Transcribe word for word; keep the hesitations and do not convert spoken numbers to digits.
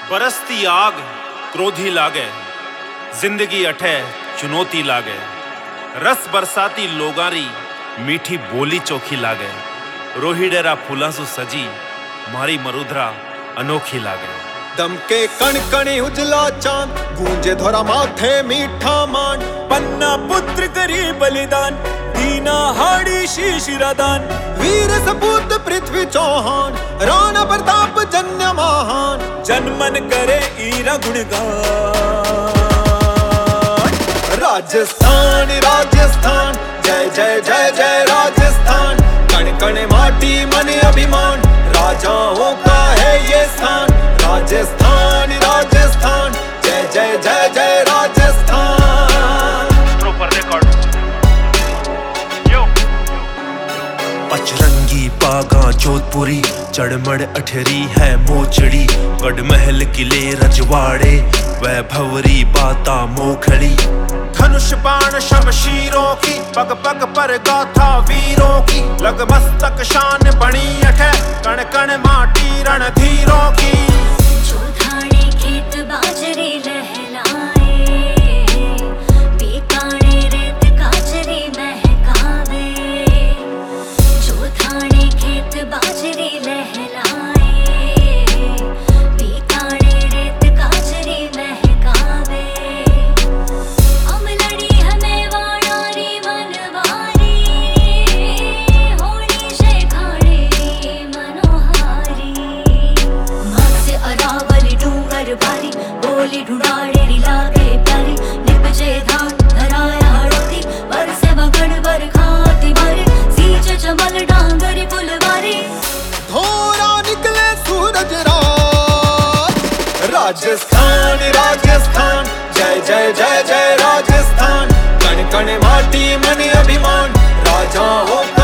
बरसती आग क्रोधी लागे, जिंदगी अठे चुनौती लागे। रस बरसाती लोगारी मीठी बोली चोखी लागे। रोहिडेरा फूला सु सजी मारी मरुद्रा अनोखी लागे। दमके कण कणी उजला चांद, गूंजे धोरा माथे मीठा मान। पन्ना पुत्र करी बलिदान, दीना हाड़ी शीशिरादान। वीर सपूत पृथ्वी चौहान, राणा प्रताप जन्य महान। जनमन करे ईरा गुणगान। राजस्थान राजस्थान जय जय जय जय राजस्थान। कण कण माटी मन अभिमान, राजाओं का है ये स्थान। राजस्थान राजस्थान जय जय जय जय राजस्थान। Proper record. यो पचरंगी बागा जोधपुरी, चढ़मड़ अठरी है मोचड़ी। गढ़ महल किले रजवाड़े, वैभवरी बाता मोखड़ी। धनुष बाण शमशीरों की, पग पग पर गाथा वीरों की। लग मस्तक शान बनी अठे, कण कण माटी रणधीरों की। जो धाने खेत बाजरे लहलाए, बीकाने रेत काजरे महकावे। जो धाने खेत बाजरे लहलाए, बीकाने रेत काजरे महकावे। अमलड़ी हमें वाणारी मनवारी, होली शेखाड़े मनोहारी। मत्स्य अरावली डूंगर भारी, बोली ढूंढाड़े लागे प्यारी। निपजे धान धराया हड़ोती, बरसे बगड़ बर खाती बारी। सींच चमल डांगरी फुलवारी, धोरा निकले सूरज रात। राजस्थान राजस्थान जय जय जय जय राजस्थान। कण कण माटी मन अभिमान, राजाओं का